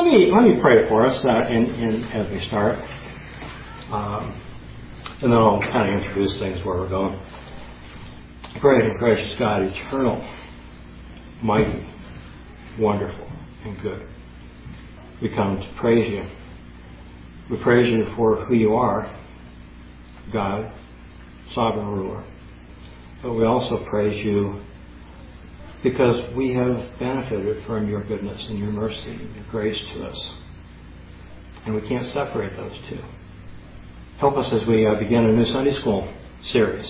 let me pray for us as we start, and then I'll kind of introduce things where we're going. Great and gracious God, eternal, mighty, wonderful, and good. We come to praise you. We praise you for who you are, God, sovereign ruler. But we also praise you because we have benefited from your goodness and your mercy and your grace to us. And we can't separate those two. Help us as we begin a new Sunday school series.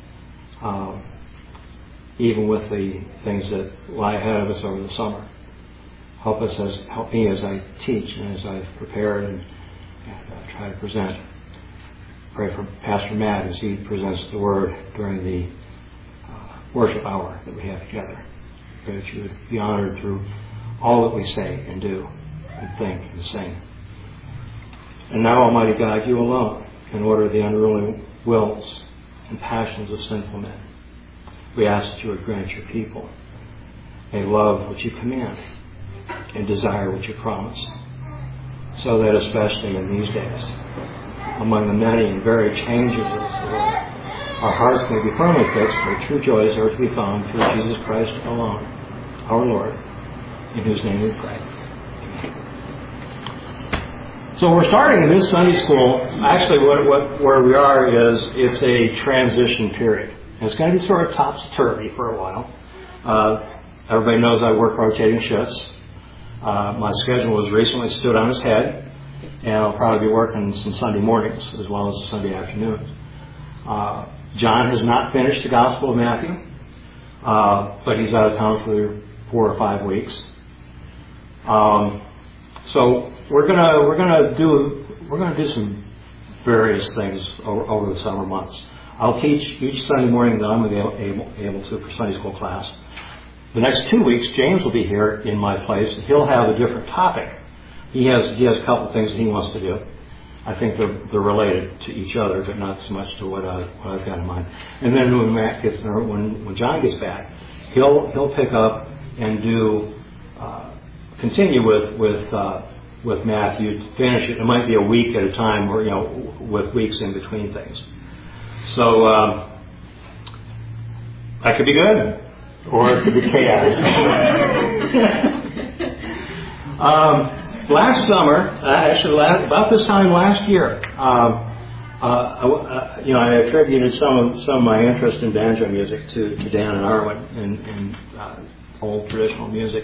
Even with the things that lie ahead of us over the summer. Help me as I teach and as I've prepared and try to present. Pray for Pastor Matt as he presents the word during the worship hour that we have together. Pray that you would be honored through all that we say and do and think and sing. And now, Almighty God, you alone can order the unruly wills and passions of sinful men. We ask that you would grant your people a love which you command and desire which you promise, so that especially in these days, among the many and varied changes of this world, our hearts may be firmly fixed where true joys are to be found through Jesus Christ alone, our Lord, in whose name we pray. So we're starting a new Sunday school. Actually, where we are is it's a transition period. And it's going to be sort of topsy-turvy for a while. Everybody knows I work rotating shifts. My schedule has recently stood on its head, and I'll probably be working some Sunday mornings as well as Sunday afternoons. John has not finished the Gospel of Matthew, but he's out of town for 4 or 5 weeks. So we're gonna do some various things over the summer months. I'll teach each Sunday morning that I'm going to be able to for Sunday school class. The next 2 weeks, James will be here in my place. He'll have a different topic. He has a couple of things that he wants to do. I think they're related to each other, but not so much to what I've got in mind. And then when Matt gets there, when John gets back, he'll pick up and continue with Matthew to finish it. It might be a week at a time, or with weeks in between things. So that could be good, or it could be chaotic. Last summer, about this time last year, I attributed some of my interest in banjo music to Dan and Arwen and old traditional music.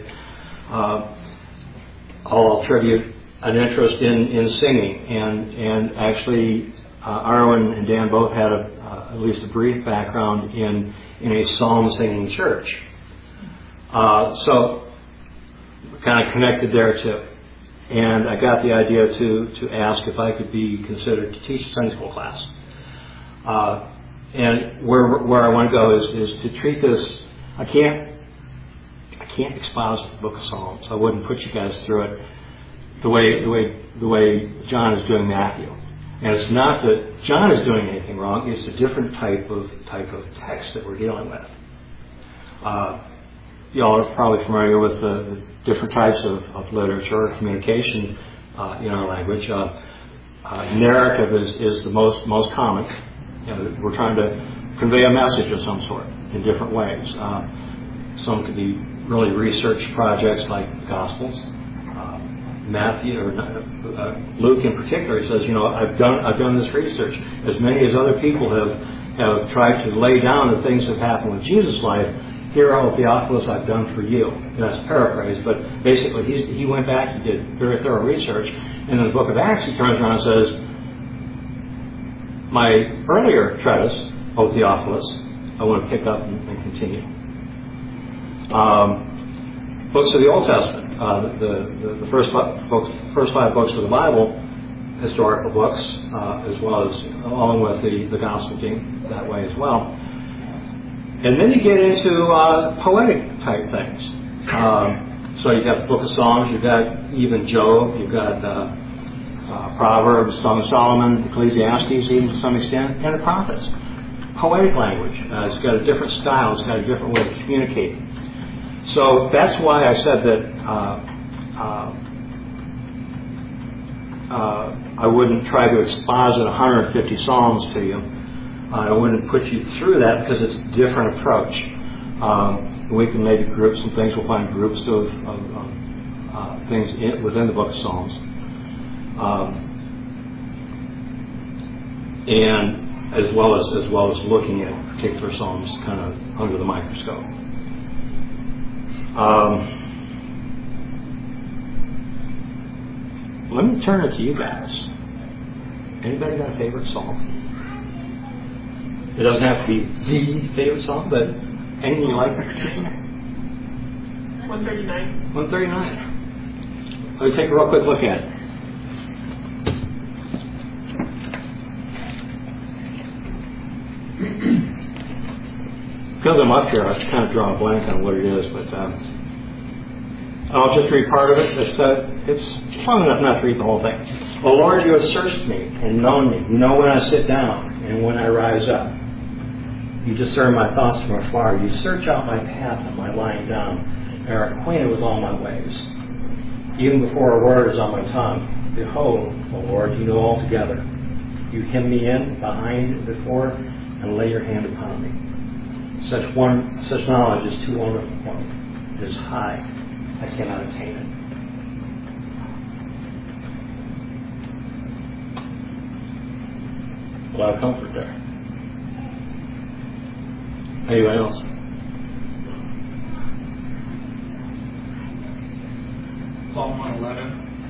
I'll attribute an interest in singing, and actually Arwen and Dan both had at least a brief background in a psalm singing church. So kind of connected there too. And I got the idea to ask if I could be considered to teach a Sunday school class. And where I want to go is to treat this. I can't espouse the book of Psalms. I wouldn't put you guys through it the way John is doing Matthew. And it's not that John is doing anything wrong. It's a different type of text that we're dealing with. Y'all are probably familiar with the different types of literature or communication in our language. Narrative is the most common. We're trying to convey a message of some sort in different ways. Some could be really research projects like the Gospels. Matthew or Luke in particular, he says, I've done this research. As many as other people have tried to lay down the things that happened with Jesus' life. Here, O Theophilus, I've done for you. And that's paraphrased, but basically he went back, he did very thorough research, and in the book of Acts he turns around and says, my earlier treatise, O Theophilus, I want to pick up and continue. Books of the Old Testament, the first 5 books of the Bible, historical books, as well as along with the Gospel being that way as well. And then you get into poetic type things. So you've got the Book of Psalms, you've got even Job, you've got Proverbs, Song of Solomon, Ecclesiastes, even to some extent, and the prophets. Poetic language. It's got a different style. It's got a different way of communicating. So that's why I said that I wouldn't try to exposit 150 Psalms to you. I wouldn't put you through that because it's a different approach. We can maybe group some things. We'll find groups of things within the book of Psalms. And as well as looking at particular Psalms kind of under the microscope. Let me turn it to you guys. Anybody got a favorite Psalm? It doesn't have to be the favorite Psalm, but anything you like in particular? 139. 139. Let me take a real quick look at it. Because I'm up here, I kind of draw a blank on what it is, but I'll just read part of it. It's long enough not to read the whole thing. O Lord, you have searched me and known me. You know when I sit down and when I rise up. You discern my thoughts from afar. You search out my path and my lying down, and are acquainted with all my ways. Even before a word is on my tongue, behold, O Lord, you know altogether. You hem me in, behind, before, and lay your hand upon me. Such knowledge is too wonderful for me. It is high. I cannot attain it. A lot of comfort there. Anybody else? Psalm 111.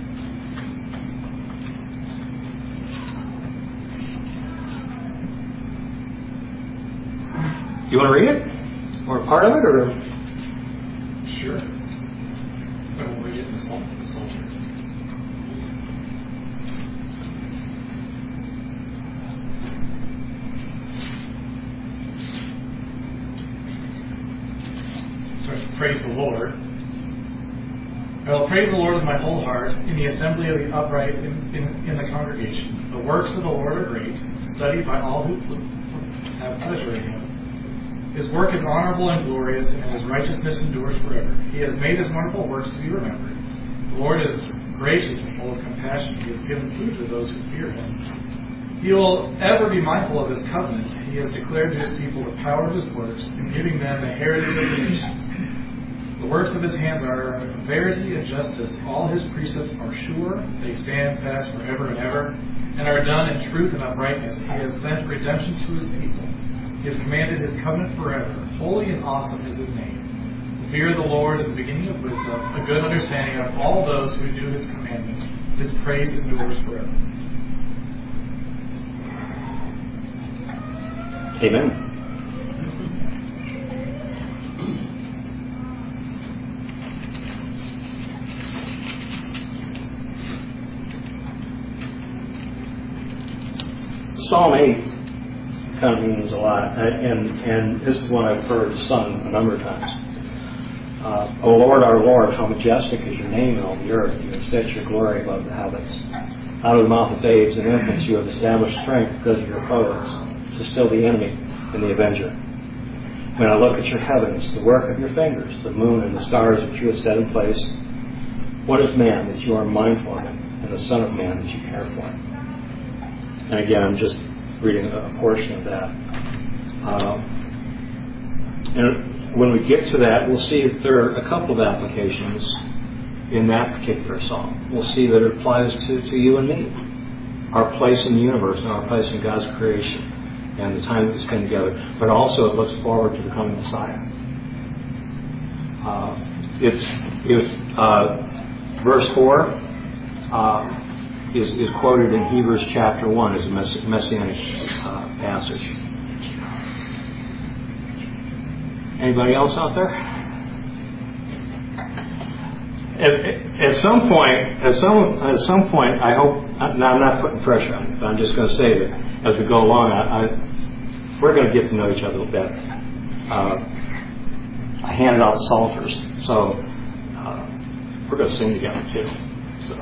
You want to read it? Or a part of it? Or Sure. I will read it in the Psalter. Praise the Lord. I will praise the Lord with my whole heart in the assembly of the upright in the congregation. The works of the Lord are great, studied by all who have pleasure in Him. His work is honorable and glorious, and His righteousness endures forever. He has made His wonderful works to be remembered. The Lord is gracious and full of compassion. He has given food to those who fear Him. He will ever be mindful of His covenant. He has declared to His people the power of His works, in giving them the heritage of the nations. The works of His hands are verity and justice. All His precepts are sure. They stand fast forever and ever, and are done in truth and uprightness. He has sent redemption to His people. He has commanded His covenant forever. Holy and awesome is His name. The fear of the Lord is the beginning of wisdom, a good understanding of all those who do His commandments. His praise endures forever. Amen. Psalm 8 kind of means a lot, and this is one I've heard sung a number of times. O Lord, our Lord, how majestic is your name in all the earth. You have set your glory above the heavens. Out of the mouth of babes and infants you have established strength because of your foes, to still the enemy and the avenger. When I look at your heavens, the work of your fingers, the moon and the stars that you have set in place, what is man that you are mindful of him, and the Son of Man that you care for him? And again, I'm just reading a portion of that. And when we get to that, we'll see that there are a couple of applications in that particular psalm. We'll see that it applies to you and me, our place in the universe and our place in God's creation and the time that we spend together. But also it looks forward to the coming Messiah. Verse 4 is quoted in Hebrews chapter 1 as a messianic passage. Anybody else out there? At some point, I hope. Now, I'm not putting pressure on you, but I'm just going to say that as we go along, we're going to get to know each other a little better. I handed out psalters, so we're going to sing together too. So.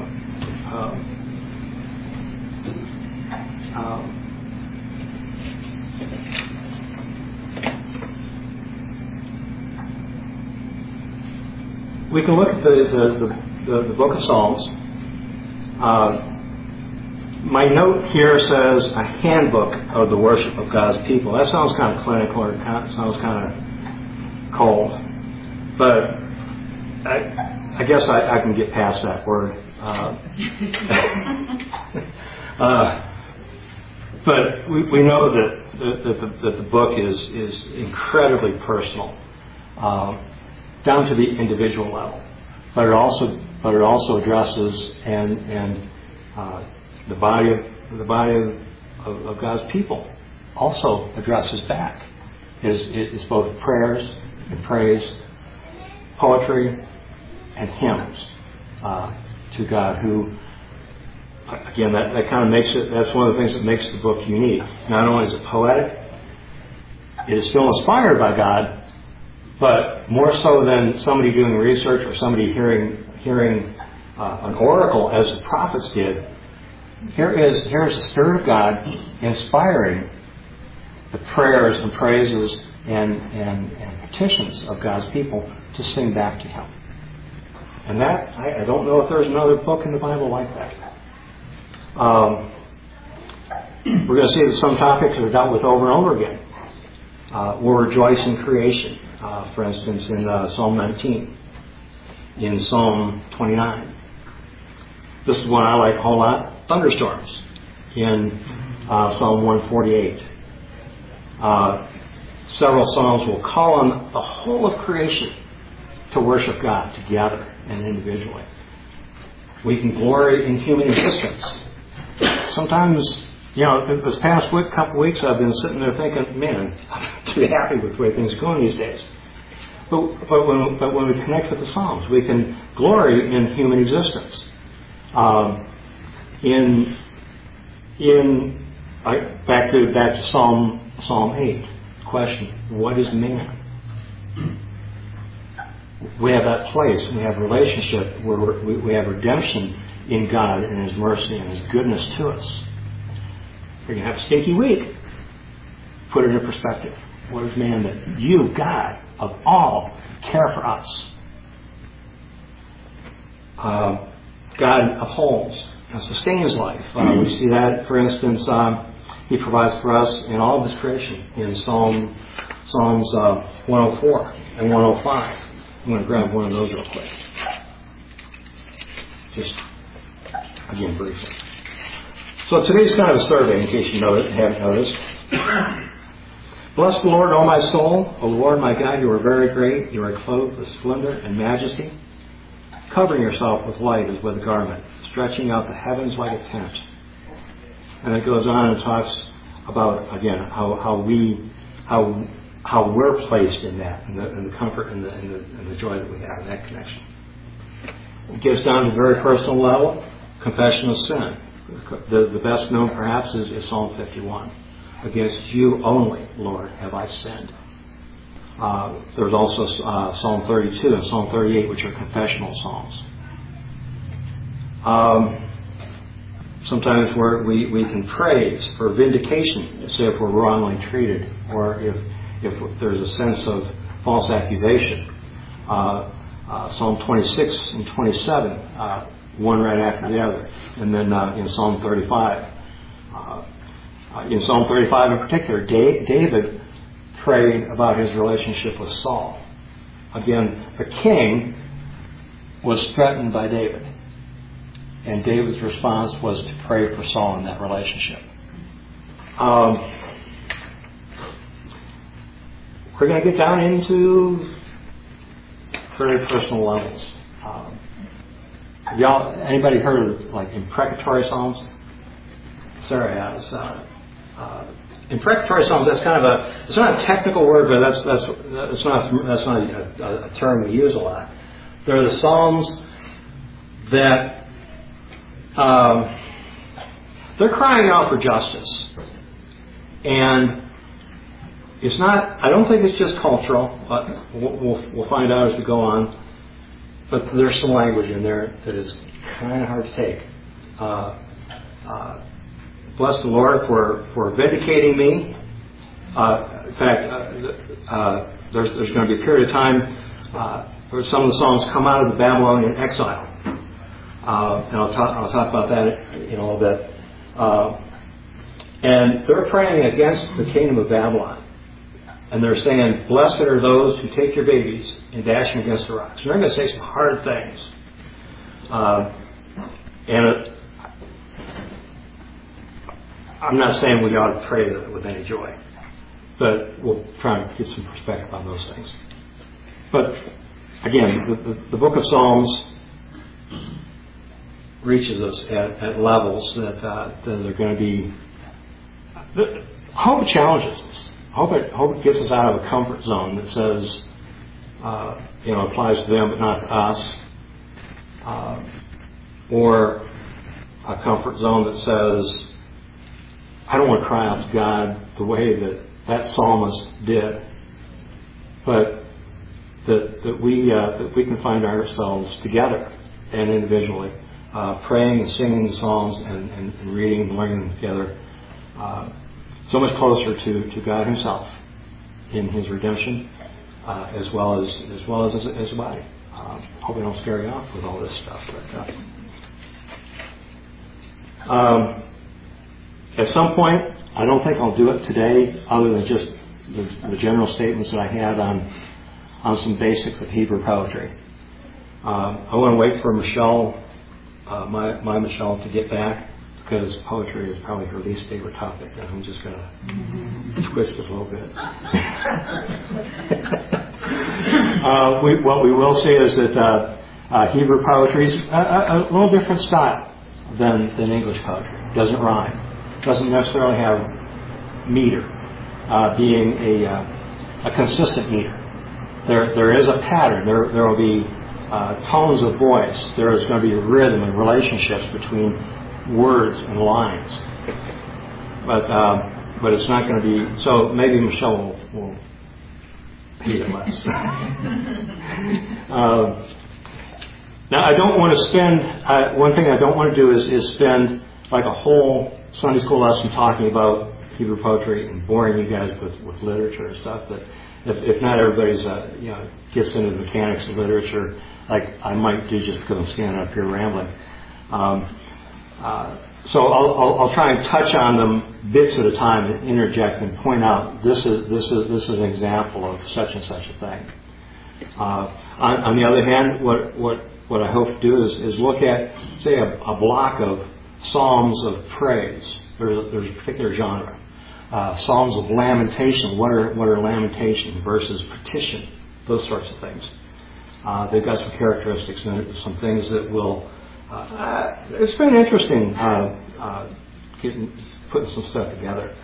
We can look at the book of Psalms My note here says a handbook of the worship of God's people. That sounds kind of clinical, or sounds kind of cold. But I guess I can get past that word. But we know that the book is incredibly personal, down to the individual level. But it also addresses and the body of God's people also addresses back. It's both prayers and praise, poetry and hymns to God, who, again, that kind of makes it, that's one of the things that makes the book unique. Not only is it poetic, it is still inspired by God, but more so than somebody doing research or somebody hearing an oracle as the prophets did. Here's the Spirit of God inspiring the prayers and praises and petitions of God's people to sing back to Him. And that, I don't know if there's another book in the Bible like that. We're going to see that some topics are dealt with over and over again. We'll rejoice in creation, for instance, in Psalm 19, in Psalm 29. This is one I like a whole lot. Thunderstorms in Psalm 148. Several psalms will call on the whole of creation to worship God together and individually. We can glory in human existence. Sometimes, this past couple weeks I've been sitting there thinking, man, I'm too happy with the way things are going these days. But when we connect with the Psalms, we can glory in human existence. Back to Psalm 8. Question: what is man? We have that place. We have relationship where we have redemption in God and His mercy and His goodness to us. We're going to have a stinky week. Put it in perspective. What is man that you, God, of all, care for us? God upholds and sustains life. We see that, for instance, He provides for us in all of His creation in Psalms 104 and 105. I'm going to grab one of those real quick. Just, again, briefly. So today's kind of a survey, in case you haven't noticed. Bless the Lord, O my soul. O Lord, my God, You are very great. You are clothed with splendor and majesty. Covering yourself with light as with a garment, stretching out the heavens like a tent. And it goes on and talks about, again, how we're placed in that, and the comfort and the joy that we have in that connection. It gets down to a very personal level, confession of sin. The best known, perhaps, is Psalm 51. Against You only, Lord, have I sinned. There's also Psalm 32 and Psalm 38, which are confessional psalms. Sometimes we can praise for vindication, say if we're wrongly treated, or if there's a sense of false accusation. Psalm 26 and 27, one right after the other. And then in Psalm 35. In Psalm 35 in particular, David prayed about his relationship with Saul. Again, the king was threatened by David. And David's response was to pray for Saul in that relationship. We're going to get down into very personal levels. Anybody heard of imprecatory psalms? Sarah has. Imprecatory psalms. That's kind of it's not a technical word, but that's not a term we use a lot. They're the psalms that they're crying out for justice, and it's not. I don't think it's just cultural, but we'll find out as we go on. But there's some language in there that is kind of hard to take. Bless the Lord for vindicating me. In fact, there's going to be a period of time where some of the songs come out of the Babylonian exile. And I'll talk about that in a little bit. And they're praying against the kingdom of Babylon. And they're saying, blessed are those who take your babies and dash them against the rocks. And they're going to say some hard things. I'm not saying we ought to pray with any joy. But we'll try and get some perspective on those things. But again, the book of Psalms reaches us at levels that are going to be. I hope it challenges us. I hope it gets us out of a comfort zone that says, applies to them but not to us, or a comfort zone that says, I don't want to cry out to God the way that psalmist did, but that we can find ourselves together and individually, praying and singing the psalms and reading and learning them together, so much closer to God Himself in His redemption, as well as a body. Hope we don't scare you off with all this stuff. But at some point, I don't think I'll do it today, other than just the general statements that I had on some basics of Hebrew poetry. I want to wait for Michelle, my Michelle, to get back, because poetry is probably her least favorite topic, and I'm just going to twist it a little bit. What we will say is that Hebrew poetry is a little different style than English poetry. It doesn't rhyme. It doesn't necessarily have meter, being a consistent meter. There is a pattern. There will be tones of voice. There is going to be rhythm and relationships between words and lines. But it's not going to be. So maybe Michelle will hate it less. Now I don't want to spend. One thing I don't want to do is spend like a whole Sunday school lesson talking about Hebrew poetry and boring you guys with literature and stuff. But if not everybody's gets into the mechanics of literature, like I might do just because I'm standing up here rambling. So I'll try and touch on them bits at a time and interject and point out this is an example of such and such a thing. On the other hand, what I hope to do is look at, say, a block of psalms of praise. There's a particular genre. Psalms of lamentation. What are lamentation versus petition? Those sorts of things. They've got some characteristics and some things that will. It's been interesting putting some stuff together.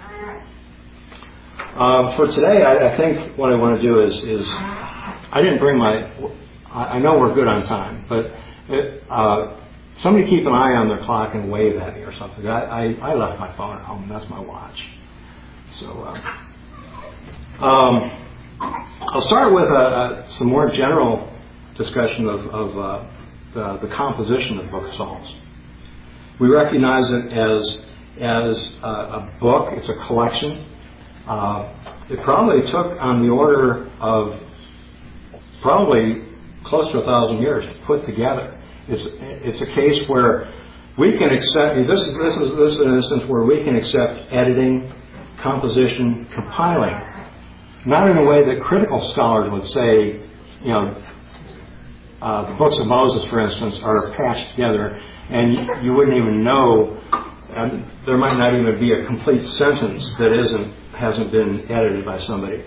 For today, I think what I want to do is I didn't bring my. I know we're good on time, but somebody keep an eye on their clock and wave at me or something. I left my phone at home. That's my watch. So I'll start with some more general discussion of the composition of the Book of Psalms. We recognize it as a book. It's a collection. It probably took on the order of probably close to 1,000 years to put together. It's a case where we can accept. This is an instance where we can accept editing, composition, compiling, not in a way that critical scholars would say. The books of Moses, for instance, are patched together, and you wouldn't even know. There might not even be a complete sentence that hasn't been edited by somebody.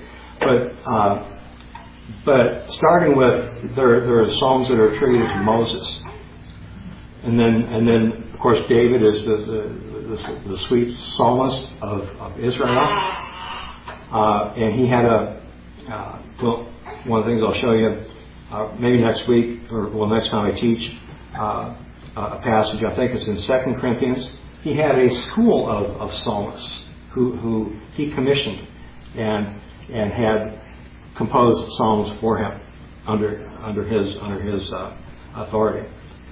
But starting with there are psalms that are attributed to Moses, and then of course David is the sweet psalmist of Israel, and he had one of the things I'll show you. Maybe next week, next time I teach a passage, I think it's in 2 Corinthians. He had a school of psalmists who he commissioned and had composed psalms for him under his authority.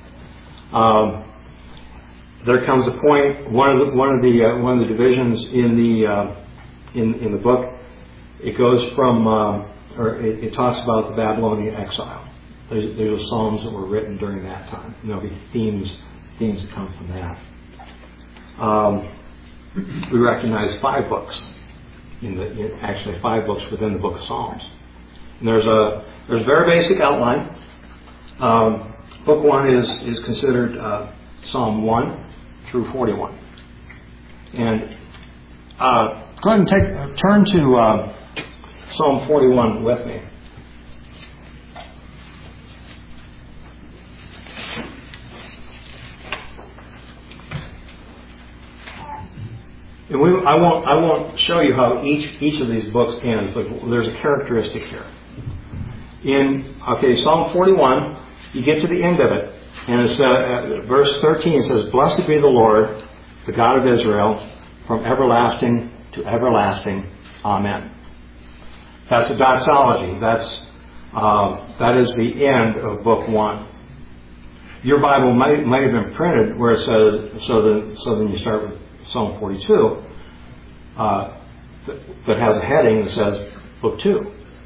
There comes a point. One of the divisions in the book, it goes from. It talks about the Babylonian exile. There's psalms that were written during that time. There'll be themes that come from that. we recognize 5 books. Actually 5 books within the book of Psalms. And there's a very basic outline. Book 1 is considered Psalm 1 through 41. And go ahead and turn to Psalm 41 with me. And I won't show you how each of these books ends, but there's a characteristic here. Psalm 41, you get to the end of it, and it's verse 13 says, "Blessed be the Lord, the God of Israel, from everlasting to everlasting. Amen." That's a doxology. That is the end of book 1. Your Bible might have been printed where it says, so then you start with Psalm 42, that has a heading that says book 2.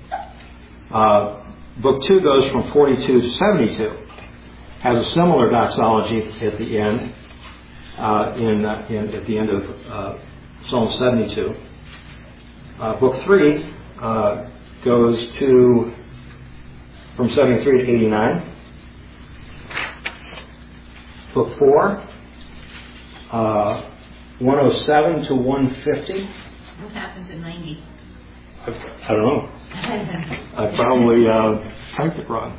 Book 2 goes from 42 to 72. Has a similar doxology at the end, at the end of Psalm 72. Book 3 goes from 73 to 89. Book 4, 107 to 150. What happened to 90? I don't know. I probably typed it wrong.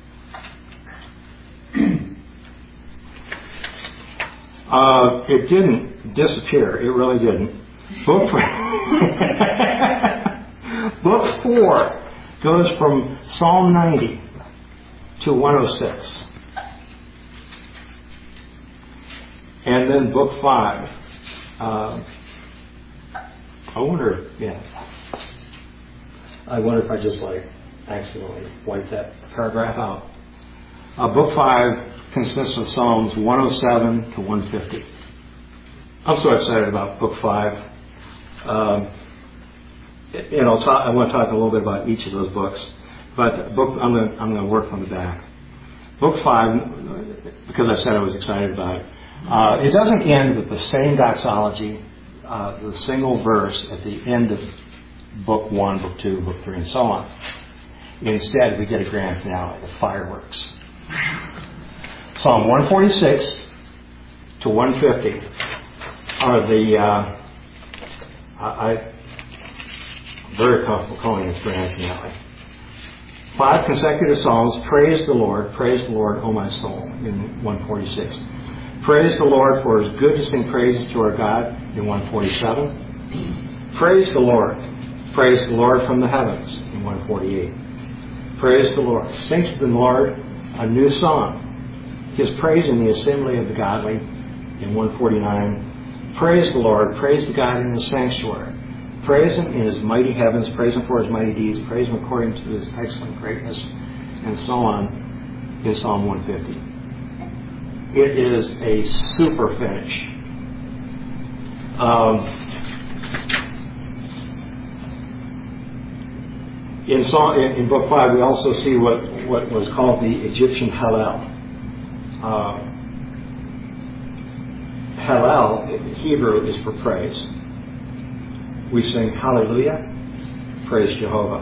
It didn't disappear. It really didn't. Book 4 goes from Psalm 90 to 106. And then book 5. I wonder if I just accidentally wiped that paragraph out. Book 5 consists of Psalms 107 to 150. I'm so excited about book 5. I want to talk a little bit about each of those books, but I'm going to work from the back. Book 5, because I said I was excited about it. It doesn't end with the same doxology, the single verse at the end of book 1, book 2, book 3, and so on. Instead, we get a grand finale, the fireworks. Psalm 146 to 150 are the I'm very comfortable calling it grand finale. 5 consecutive psalms. Praise the Lord, O my soul, in 146. Praise the Lord, for it is good to sing praises to our God, in 147. Praise the Lord from the heavens, in 148. Praise the Lord. Sing to the Lord a new song, His praise in the assembly of the godly, in 149. Praise the Lord, praise the God in His sanctuary. Praise Him in His mighty heavens, praise Him for His mighty deeds, praise Him according to His excellent greatness, and so on, in Psalm 150. It is a super finish. In book 5, we also see what was called the Egyptian Hallel. Hallel, in Hebrew, is for praise. We sing Hallelujah, praise Jehovah.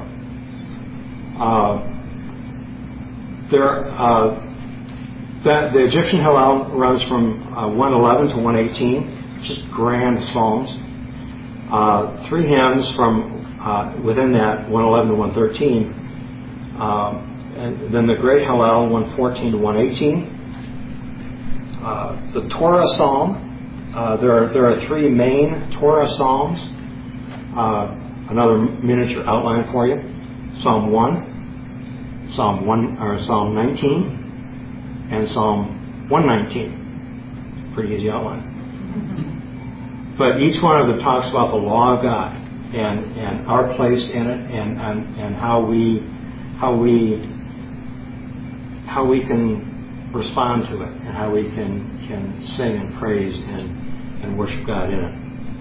The Egyptian Hallel runs from 111 to 118, just grand psalms. 3 hymns from within that, 111 to 113. And then the Great Hallel, 114 to 118. The Torah Psalm. There are 3 main Torah Psalms. Another miniature outline for you. Psalm 1, Psalm 19, and Psalm 119. Pretty easy outline. But each one of them talks about the law of God and our place in it, and how we can respond to it, and how we can sing and praise and worship God in it.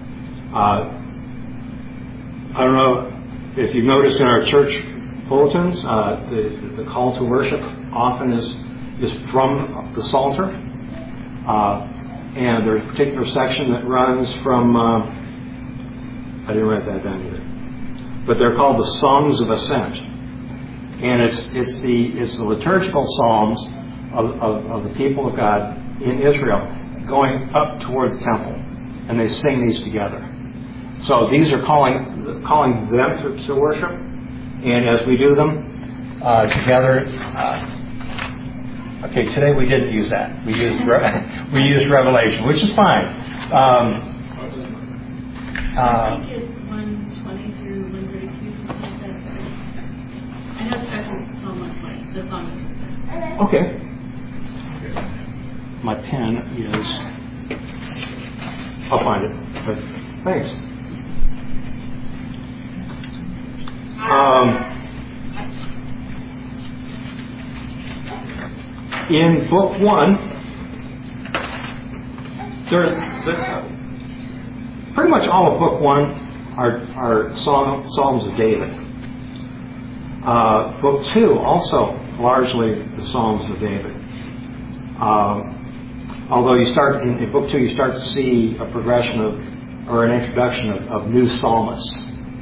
I don't know if you've noticed in our church bulletins, the call to worship often is from the Psalter. And there's a particular section that runs from, I didn't write that down either, but they're called the Songs of Ascent. And it's the liturgical psalms of the people of God in Israel going up toward the temple. And they sing these together. So these are calling them to worship. And as we do them together, okay, today we didn't use that. We used Revelation, which is fine. I think it's 120 through 132, something like that. I know it's actually Psalm 120, the Psalm of Okay. My pen is... I'll find it. But thanks. In Book 1, pretty much all of Book 1 are Psalms of David. Book 2 also largely the Psalms of David. Although you start in Book 2, you start to see a progression or an introduction of new psalmists.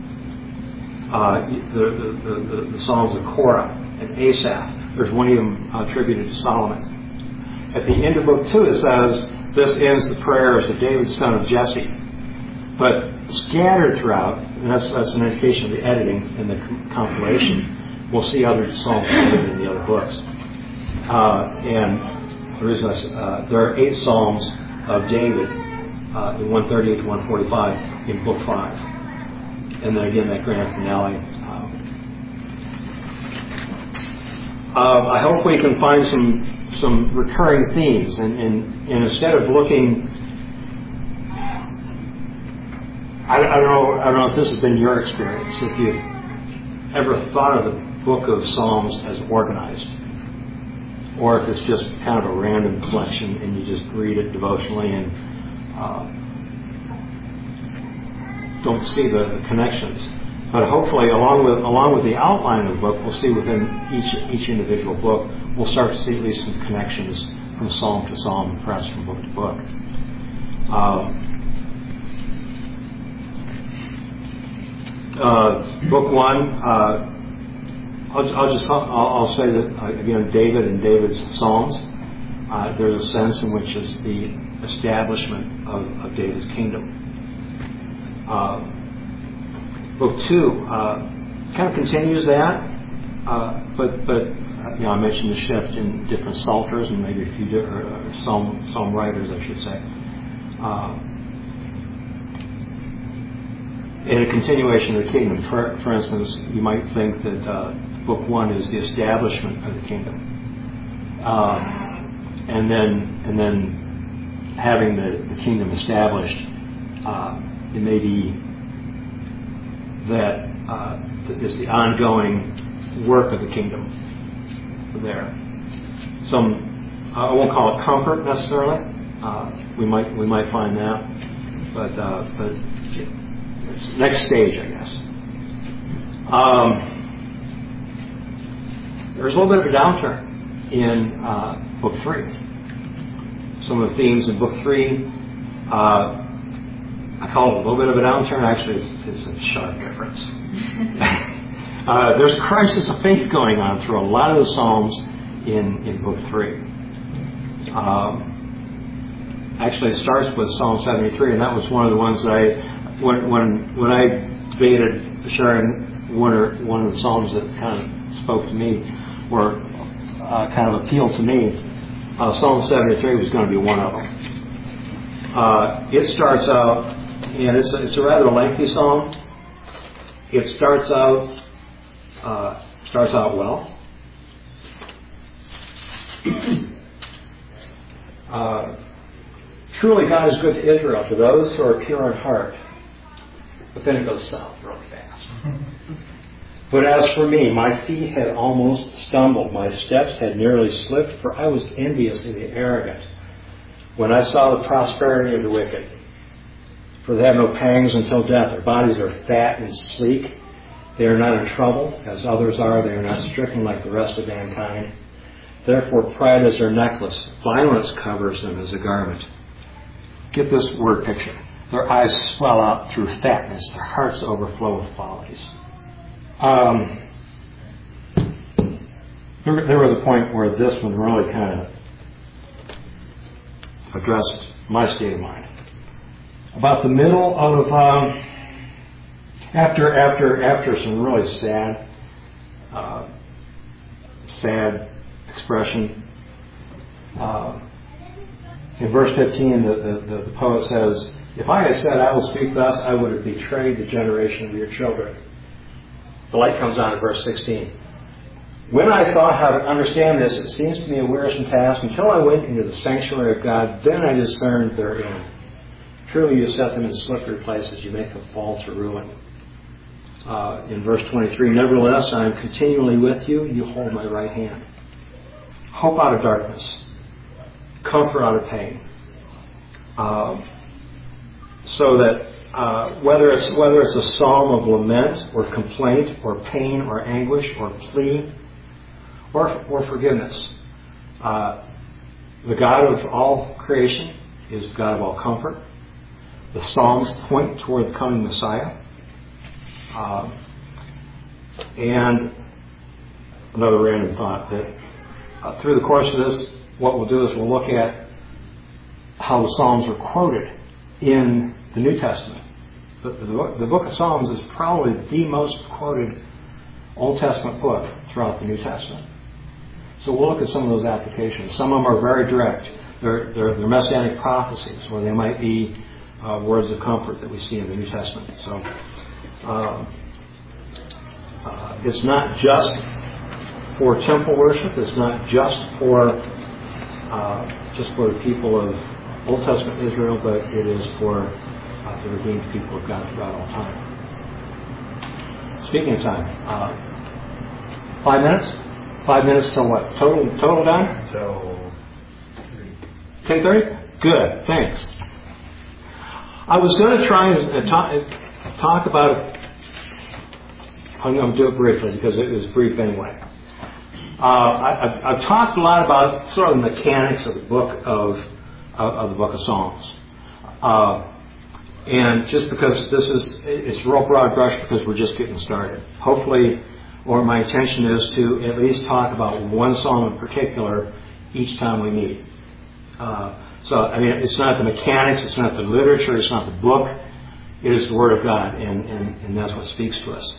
The Psalms of Korah and Asaph. There's one even attributed to Solomon. At the end of Book 2, it says, "This ends the prayers of David, son of Jesse." But scattered throughout, and that's an indication of the editing and the compilation, we'll see other Psalms in the other books. And the reason there are 8 Psalms of David in 138 to 145 in Book 5. And then again, that grand finale. I hope we can find some recurring themes, and instead of looking, I don't know if this has been your experience, if you've ever thought of the book of Psalms as organized, or if it's just kind of a random collection and you just read it devotionally and don't see the connections. But hopefully, along with the outline of the book, we'll see within each individual book, we'll start to see at least some connections from psalm to psalm, and perhaps from book to book. Book 1, I'll say that again, David and David's Psalms. There's a sense in which it's the establishment of David's kingdom. Book 2 kind of continues that, but I mentioned the shift in different psalters and maybe a few different psalm writers, I should say. In a continuation of the kingdom, for instance, you might think that Book 1 is the establishment of the kingdom, and then having the kingdom established, it may be that is the ongoing work of the kingdom there. I won't call it comfort necessarily. We might find that, but it's next stage, I guess. There's a little bit of a downturn in Book 3. Some of the themes in Book 3. I call it a little bit of a downturn. Actually, it's a sharp difference. There's a crisis of faith going on through a lot of the Psalms in Book 3. Actually, it starts with Psalm 73, and that was one of the ones that when I debated sharing one of the Psalms that kind of spoke to me, or kind of appealed to me, Psalm 73 was going to be one of them. It starts out. And it's a rather lengthy psalm. It starts out well. Truly, God is good to Israel, to those who are pure in heart. But then it goes south really fast. But as for me, my feet had almost stumbled. My steps had nearly slipped, for I was envious of the arrogant when I saw the prosperity of the wicked. For they have no pangs until death. Their bodies are fat and sleek. They are not in trouble, as others are. They are not stricken like the rest of mankind. Therefore pride is their necklace. Violence covers them as a garment. get this word picture. Their eyes swell out through fatness. Their hearts overflow with follies. There was a point where this one really kind of addressed my state of mind. About the middle of after some really sad expression. In verse 15, the poet says, "If I had said I will speak thus, I would have betrayed the generation of your children." The light comes on at verse 16. "When I thought how to understand this, it seems to me a wearisome task. Until I went into the sanctuary of God, then I discerned their end. Truly you set them in slippery places. You make them fall to ruin." In verse 23, "Nevertheless, I am continually with you. You hold my right hand." Hope out of darkness. Comfort out of pain. So that whether it's a psalm of lament or complaint or pain or anguish or plea or forgiveness, the God of all creation is the God of all comfort. The Psalms point toward the coming Messiah. And another random thought that through the course of this, what we'll do is we'll look at how the Psalms are quoted in the New Testament. The book of Psalms is probably the most quoted Old Testament book throughout the New Testament. So we'll look at some of those applications. Some of them are very direct. They're messianic prophecies, or they might be words of comfort that we see in the New Testament. So it's not just for temple worship. It's not just for the people of Old Testament Israel, but it is for the redeemed people of God throughout all time. Speaking of time, 5 minutes? 5 minutes till what? Total done? So 10:30? Good, thanks. I was going to try and talk about, I'm going to do it briefly because it was brief anyway. I've talked a lot about sort of the mechanics of the book of Psalms. And just because it's real broad brush because we're just getting started. Hopefully, or my intention is to at least talk about one psalm in particular each time we meet. It's not the mechanics, it's not the literature, it's not the book. It is the Word of God, and that's what speaks to us.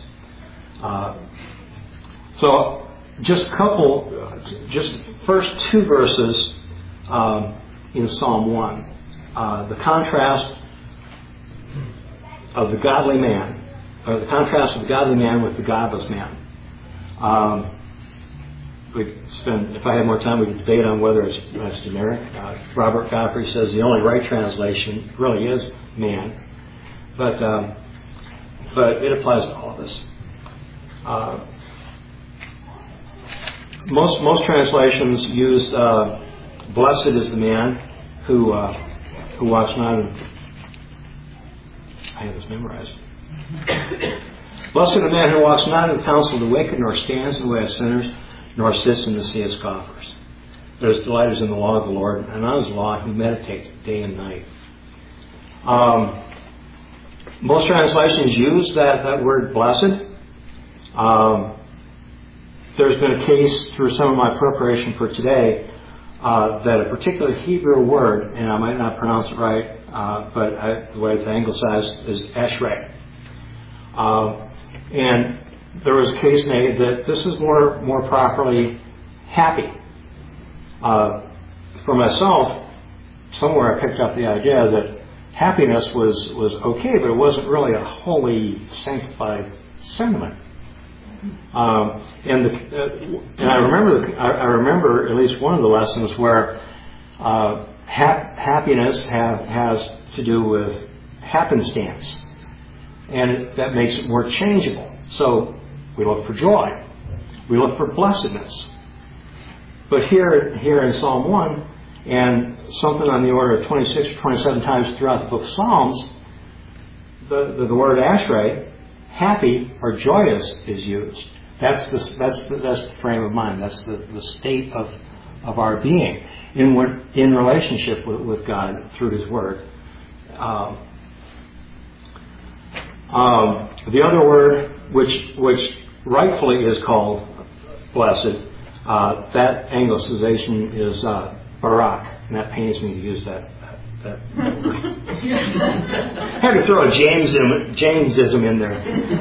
Just first two verses in Psalm 1. The contrast of the godly man, or the contrast of the godly man with the godless man. If I had more time, we could debate on whether it's generic. Robert Godfrey says the only right translation really is man, but it applies to all of us. Most translations use "Blessed is the man who walks not in." I have this memorized. "Blessed is the man who walks not in the counsel of the wicked, nor stands in the way of sinners, nor sits in the seat of scoffers. But his delight is in the law of the Lord, and on his law he meditates day and night." Most translations use that word "blessed." There's been a case through some of my preparation for today that a particular Hebrew word, and I might not pronounce it right, but the way it's anglicized is ashrei. And there was a case made that this is more properly happy. For myself, somewhere I picked up the idea that happiness was okay, but it wasn't really a holy, sanctified sentiment. And I remember at least one of the lessons where happiness has to do with happenstance, and that makes it more changeable. So we look for joy, we look for blessedness. But here in Psalm 1, and something on the order of 26 or 27 times throughout the book of Psalms, the word ashrei, happy or joyous, is used. That's the frame of mind. That's the state of our being in relationship with God through His Word. The other word, which rightfully is called blessed, that anglicization is barak, and that pains me to use that word. I had to throw a Jamesism in there.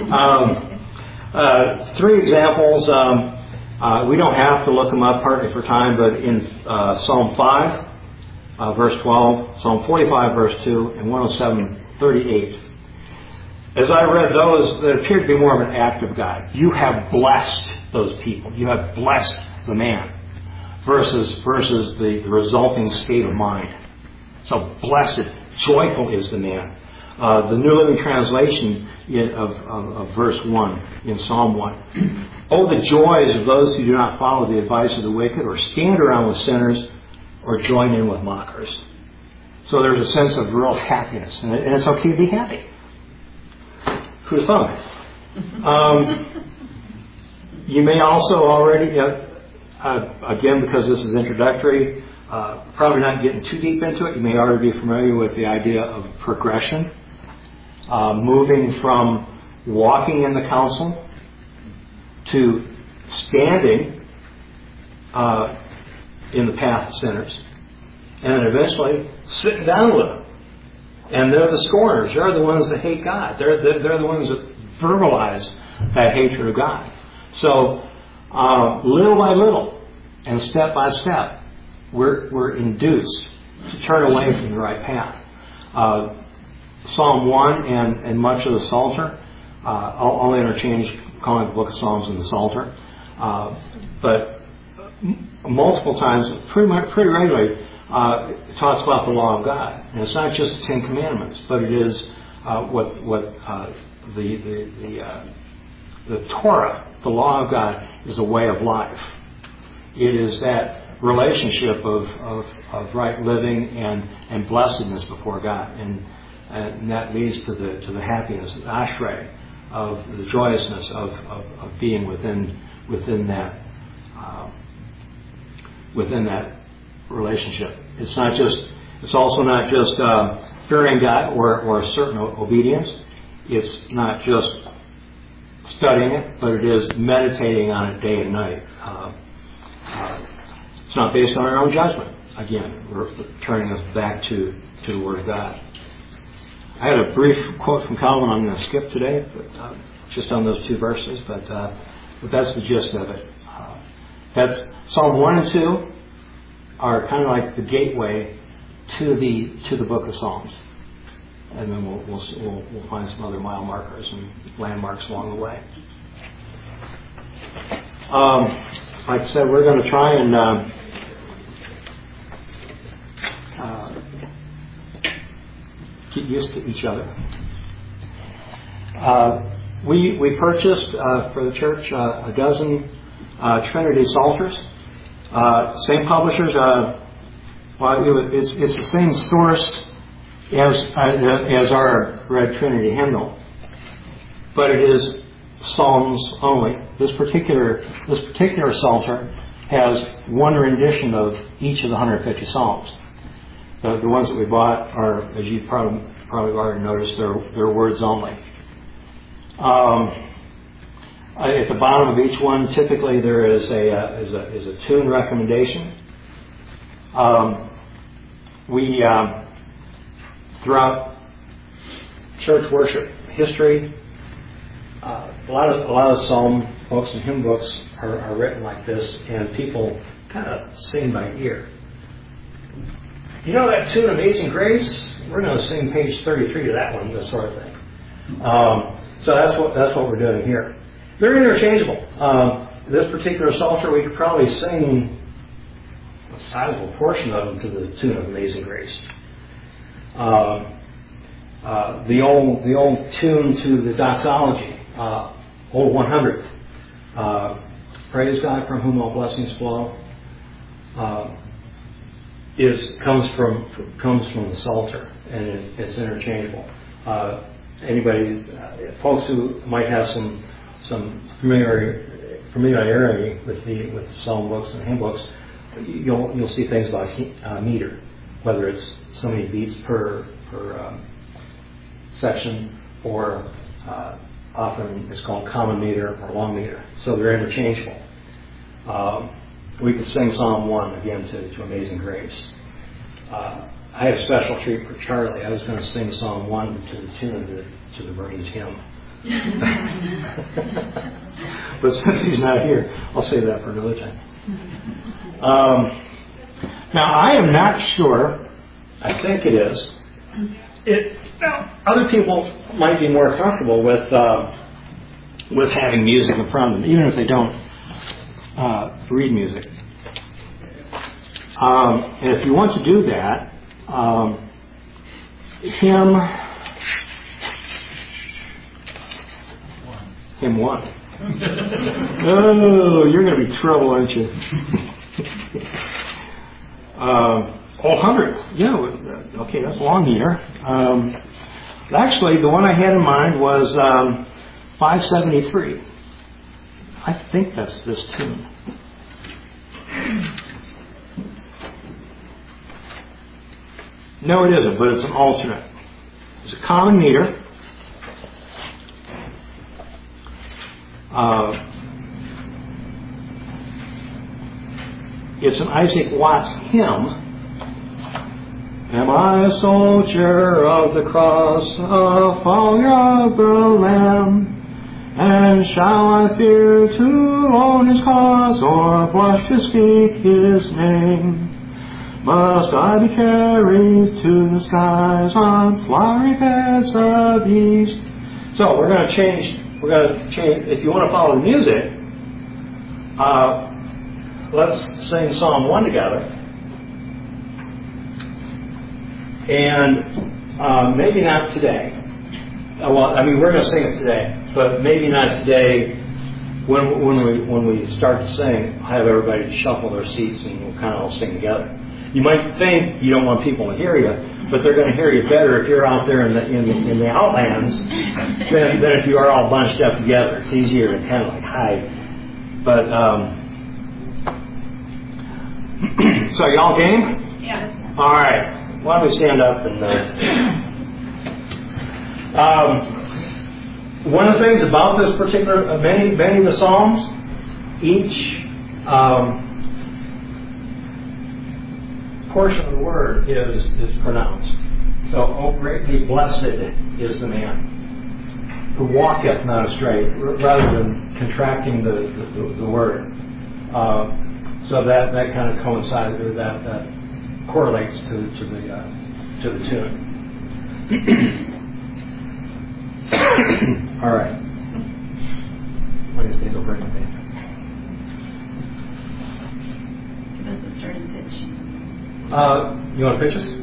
3 examples. We don't have to look them up partly for time, but in Psalm 5, verse 12, Psalm 45, verse 2, and 107, 38. As I read those, they appeared to be more of an active guide. You have blessed those people. You have blessed the man. Versus the resulting state of mind. So blessed, joyful is the man. The New Living Translation of verse 1 in Psalm 1. Oh, the joys of those who do not follow the advice of the wicked, or stand around with sinners, or join in with mockers. So there's a sense of real happiness, and it's okay to be happy. Who'd have thought? You may also already, again, because this is introductory, probably not getting too deep into it, you may already be familiar with the idea of progression, moving from walking in the counsel to standing in the path of sinners, and then eventually sitting down with them. And they're the scorners. They're the ones that hate God. They're the ones that verbalize that hatred of God. So little by little and step by step, we're induced to turn away from the right path. Psalm 1 and much of the Psalter, I'll interchange calling the book of Psalms and the Psalter, but multiple times, pretty regularly, it talks about the law of God. And it's not just the 10 Commandments, but it is the Torah, the law of God, is a way of life. It is that relationship of right living and blessedness before God, and that leads to the happiness, the ashrei, of the joyousness of being within that relationship. It's also not just fearing God or certain obedience. It's not just studying it, but it is meditating on it day and night. It's not based on our own judgment. Again, we're turning us back to the Word of God. I had a brief quote from Calvin I'm going to skip today, but just on those 2 verses, but that's the gist of it. That's Psalm 1 and 2 are kind of like the gateway to the book of Psalms, and then we'll find some other mile markers and landmarks along the way. Like I said, we're going to try and get used to each other. We purchased for the church a dozen Trinity Psalters. Same publishers. It's the same source as our Red Trinity hymnal, but it is Psalms only. This particular Psalter has one rendition of each of the 150 Psalms. The ones that we bought are, as you probably already noticed, they're words only. At the bottom of each one, typically there is a tune recommendation. We throughout church worship history, a lot of psalm books and hymn books are written like this, and people kind of sing by ear. You know that tune, Amazing Grace? We're going to sing page 33 to that one, this sort of thing. So that's what we're doing here. They're interchangeable. This particular Psalter, we could probably sing a sizable portion of them to the tune of Amazing Grace. The old tune to the doxology, Old 100, Praise God from whom all blessings flow, comes from the Psalter, and it's interchangeable. Folks who might have some familiarity with the psalm books and hymn books, you'll see things about meter, whether it's so many beats per section, or often it's called common meter or long meter. So they're interchangeable. We could sing Psalm 1 again to Amazing Grace. I had a special treat for Charlie. I was going to sing Psalm 1 to the tune to the Marines hymn. But since he's not here, I'll save that for another time. Now, I am not sure. I think it is. Now, other people might be more comfortable with having music in front of them, even if they don't read music. And if you want to do that, hymn 1. Oh, you're going to be trouble, aren't you? 100. Yeah, okay, that's long here. Actually, the one I had in mind was 573. I think that's this tune. No, it isn't, but it's an alternate. It's a common meter. It's an Isaac Watts hymn. Am I a soldier of the cross, a follower of the Lamb? And shall I fear to own his cause, or blush to speak his name? Must I be carried to the skies on flowery beds of east? So we're going to change. If you want to follow the music, let's sing Psalm 1 together. And maybe not today. We're going to sing it today, but maybe not today. When we start to sing, I'll have everybody shuffle their seats and we'll kind of all sing together. You might think you don't want people to hear you, but they're going to hear you better if you're out there in the outlands than if you are all bunched up together. It's easier to kind of like hide. But so y'all game? Yeah. All right. Why don't we stand up and one of the things about this particular many of the Psalms, each portion of the word is pronounced. So, oh, greatly blessed is the man who walketh not astray, rather than contracting the word. So that kind of coincides, or that correlates to the tune. All right. What is Hazel bringing me? Give us a starting pitch. You want to pitch us?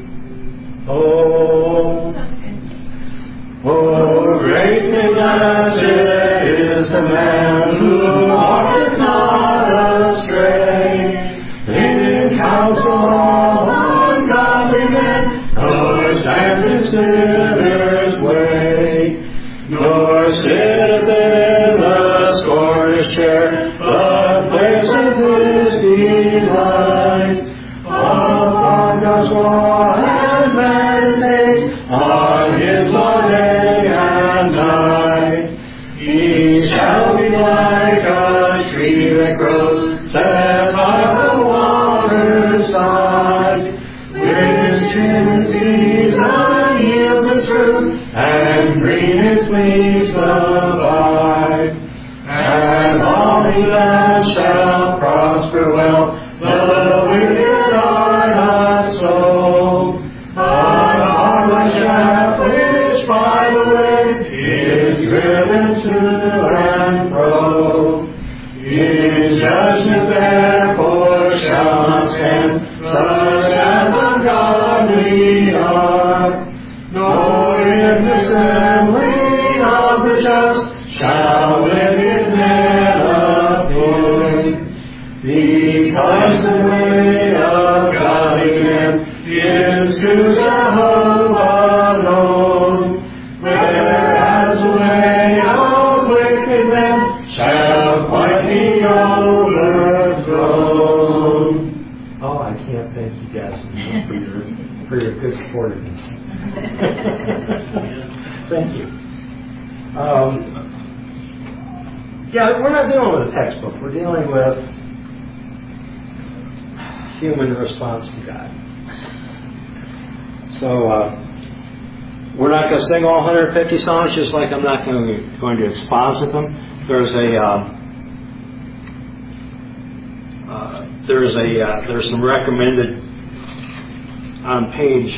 Oh, That's good. oh, greatly blessed is the man who walketh not astray, in counsel of ungodly men, nor stands in sinners' way, nor sitteth in the scorner's chair, but placeth his delight upon God's law and meditates on his law day and night. He shall be like a tree that grows set by the water's side, with season yields its fruit, and green its leaves abide. And all his lands shall prosper well, the wicked are not so. But our shaft which by the way is driven to and fro, his judgment therefore shall not stand, such as ungodly are, nor in the assembly of the just shall wicked men appear. Because the way of godly men is to Jehovah alone, whereas the way of wicked men shall quite be overthrown. Oh, I can't thank you guys enough for for your good supportiveness. Thank you. Yeah, we're not dealing with a textbook. We're dealing with human response to God. So we're not going to sing all 150 songs, just like I'm not going to exposit them. There's some recommended on page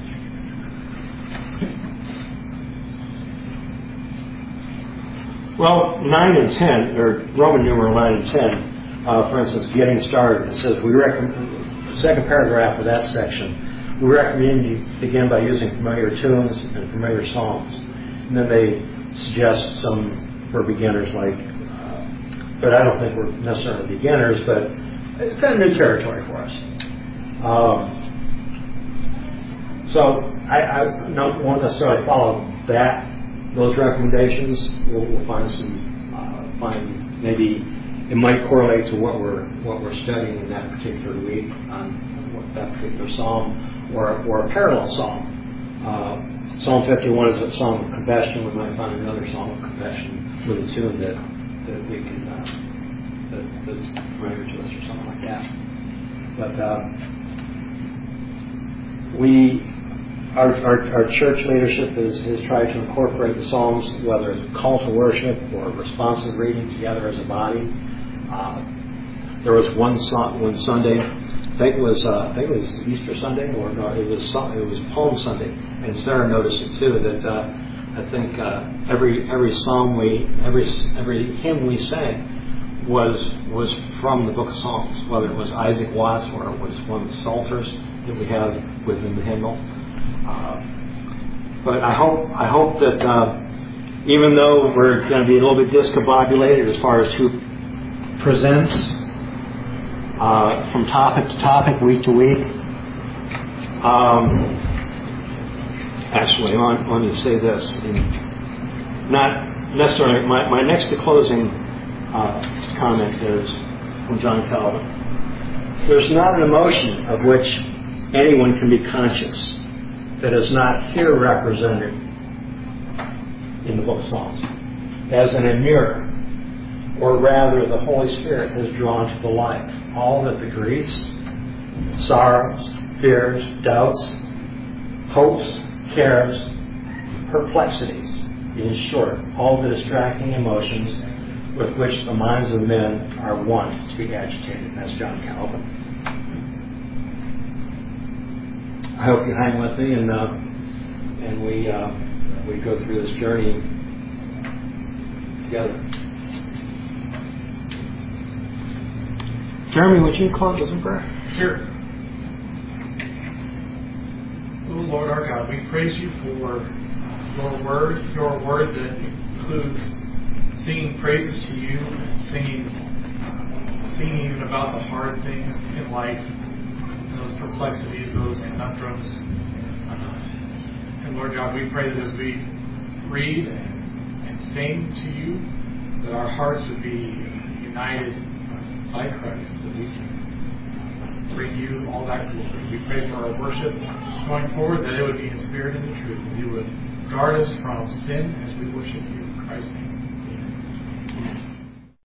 9 and 10, or Roman numeral 9 and 10, for instance, getting started. It says, we recommend, the second paragraph of that section, we recommend you begin by using familiar tunes and familiar songs. And then they suggest some for beginners, but I don't think we're necessarily beginners, but it's kind of new territory for us. So I won't necessarily follow those recommendations. We'll find maybe it might correlate to what we're studying in that particular week on that particular psalm, or a parallel psalm. Psalm 51 is a psalm of confession. We might find another psalm of confession with a tune that we can that's familiar to us or something like that. But our church leadership has tried to incorporate the Psalms, whether it's a call to worship or responsive reading together as a body. There was one Sunday, I think it was Easter Sunday, or no, it was Palm Sunday, and Sarah noticed it too. That I think every psalm every hymn we sang was from the Book of Psalms, whether it was Isaac Watts or it was one of the Psalters that we have within the hymnal. But I hope that even though we're going to be a little bit discombobulated as far as who presents from topic to topic, week to week, actually, let me say this. Not necessarily my next to closing comment is from John Calvin. There's not an emotion of which anyone can be conscious that is not here represented in the Book of Psalms, as in a mirror, or rather the Holy Spirit has drawn to the light all that the griefs, sorrows, fears, doubts, hopes, cares, perplexities, in short, all the distracting emotions with which the minds of men are wont to be agitated. That's John Calvin. I hope you hang with me and we go through this journey together. Jeremy, would you close us in prayer? Sure. Oh Lord our God, we praise you for your word that includes singing praises to you, singing even about the hard things in life, those perplexities, those conundrums. And Lord God, we pray that as we read and sing to you, that our hearts would be united by Christ, that we can bring you all that glory. We pray for our worship going forward, that it would be in spirit and in truth, that you would guard us from sin as we worship you in Christ's name.